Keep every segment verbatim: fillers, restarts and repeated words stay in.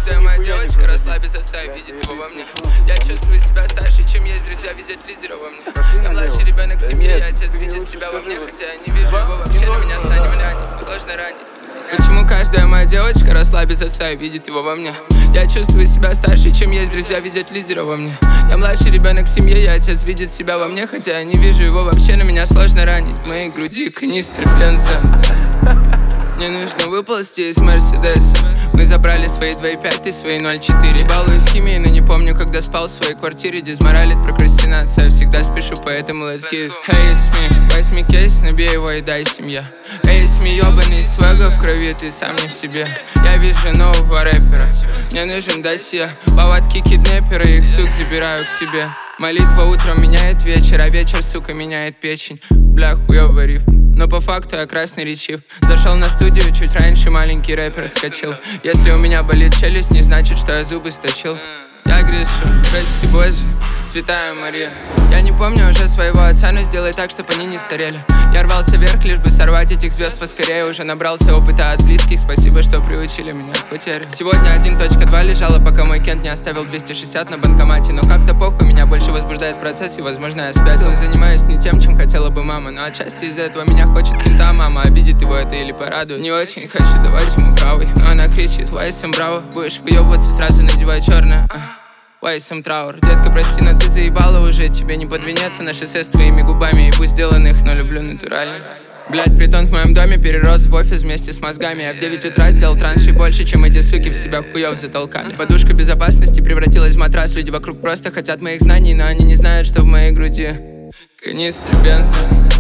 каждая моя девочка росла без отца и видит его во мне. Я чувствую себя старше, чем есть друзья видят лидера во мне. Я младший ребенок в семье, и отец видит себя во мне, хотя я не вижу его вообще, на меня Саня влянет, сложно ранить. Почему каждая моя девочка росла без отца и видит его во мне? Я чувствую себя старше, чем есть друзья видят лидера во мне. Я младший ребенок в семье, и отец видит себя во мне, хотя я не вижу его вообще, на меня сложно ранить. В моей груди канистры бенза. Мне нужно выползти из Мерседеса. Мы забрали свои два и пять, ты свои ноль четыре. Балуюсь химией, но не помню, когда спал в своей квартире. Дизморалит, прокрастинация, всегда спешу, поэтому let's get it. Hey, it's me, возьми кейс, набей его и дай семья. Hey, it's me, ёбаный свега в крови, ты сам не в себе. Я вижу нового рэпера, мне нужен досье. Повадки киднепера, их сук забираю к себе. Молитва утром меняет вечер, а вечер, сука, меняет печень. Бля, хуёвый риф, но по факту я красноречив. Зашел на студию чуть раньше, маленький рэпер вскочил. Если у меня болит челюсть, не значит, что я зубы сточил. Я грешу, прости Боже, Святая Мария. Я не помню уже своего отца, но сделай так, чтобы они не старели. Я рвался вверх, лишь бы сорвать этих звезд поскорее. Уже набрался опыта от близких, спасибо, что приучили меня к потере. Сегодня один точка два лежала, пока мой Кент не оставил двести шестьдесят на банкомате. Но как-то похуй, меня больше возбуждает процесс, и возможно я спятил. Занимаюсь не тем, чем хотела бы мама, но отчасти из-за этого меня хочет Кента мама. Обидит его это или порадует. Не очень хочу давать ему правый, но она кричит: Вайсом браво, будешь выебываться, сразу надевай черное. Вайсом траур, детка, прости, но ты заебала уже. Тебе не подвинется на шоссе с твоими губами. И пусть сделанных, но люблю натурально. Блять, притон в моем доме перерос в офис вместе с мозгами. Я в девять утра сделал траншей больше, чем эти суки в себя хуёв затолкали. Подушка безопасности превратилась в матрас. Люди вокруг просто хотят моих знаний, но они не знают, что в моей груди канистры бенза.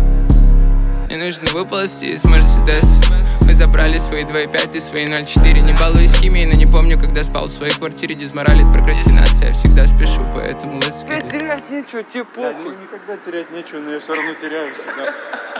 Мне нужно выползти из Мерседеса. Мы забрали свои два и пять, ты свои ноль четыре. Не балуюсь химией, но не помню, когда спал в своей квартире. Дизморалит, прокрастинация, я всегда спешу, поэтому let's get it. Терять нечего, тебе похуй. Никогда терять нечего, но я все равно теряю всегда.